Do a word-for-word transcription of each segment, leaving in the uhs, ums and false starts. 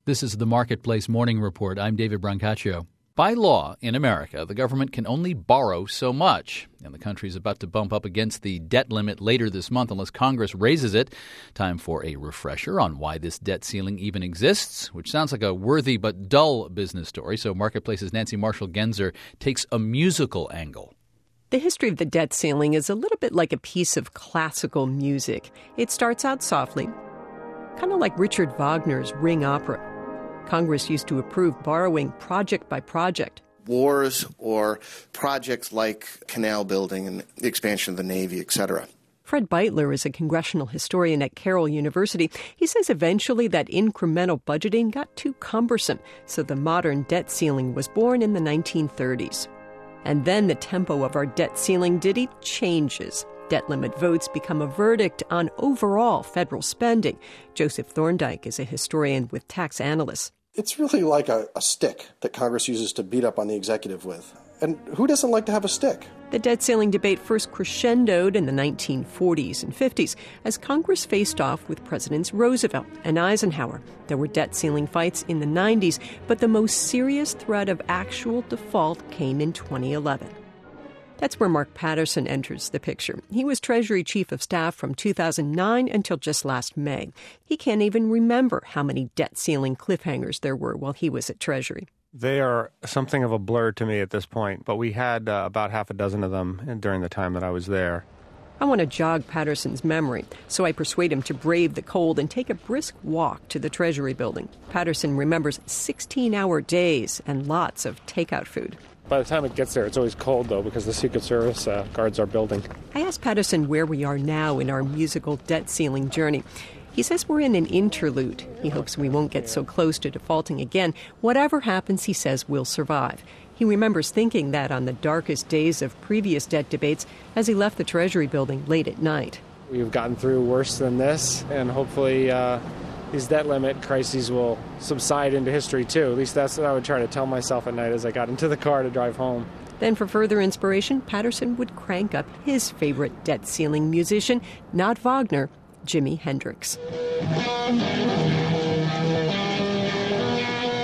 This is the Marketplace Morning Report. I'm David Brancaccio. By law in America, the government can only borrow so much, and the country is about to bump up against the debt limit later this month unless Congress raises it. Time for a refresher on why this debt ceiling even exists, which sounds like a worthy but dull business story. So Marketplace's Nancy Marshall-Genzer takes a musical angle. The history of the debt ceiling is a little bit like a piece of classical music. It starts out softly, kind of like Richard Wagner's Ring Opera. Congress used to approve borrowing project by project. Wars or projects like canal building and the expansion of the Navy, et cetera. Fred Beitler is a congressional historian at Carroll University. He says eventually that incremental budgeting got too cumbersome, so the modern debt ceiling was born in the nineteen thirties. And then the tempo of our debt ceiling ditty changes. Debt limit votes become a verdict on overall federal spending. Joseph Thorndike is a historian with tax analysts. It's really like a, a stick that Congress uses to beat up on the executive with. And who doesn't like to have a stick? The debt ceiling debate first crescendoed in the nineteen forties and fifties as Congress faced off with Presidents Roosevelt and Eisenhower. There were debt ceiling fights in the nineties, but the most serious threat of actual default came in twenty eleven. That's where Mark Patterson enters the picture. He was Treasury Chief of Staff from two thousand nine until just last May. He can't even remember how many debt ceiling cliffhangers there were while he was at Treasury. They are something of a blur to me at this point, but we had uh, about half a dozen of them during the time that I was there. I want to jog Patterson's memory, so I persuade him to brave the cold and take a brisk walk to the Treasury building. Patterson remembers sixteen-hour days and lots of takeout food. By the time it gets there, it's always cold, though, because the Secret Service uh, guards are building. I asked Patterson where we are now in our musical debt ceiling journey. He says we're in an interlude. He hopes we won't get so close to defaulting again. Whatever happens, he says, we'll survive. He remembers thinking that on the darkest days of previous debt debates as he left the Treasury building late at night. We've gotten through worse than this, and hopefully uh, these debt limit crises will subside into history, too. At least that's what I would try to tell myself at night as I got into the car to drive home. Then for further inspiration, Patterson would crank up his favorite debt ceiling musician, not Wagner, Jimi Hendrix.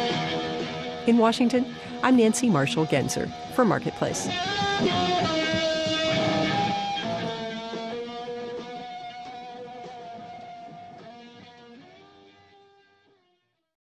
In Washington, I'm Nancy Marshall-Genzer for Marketplace.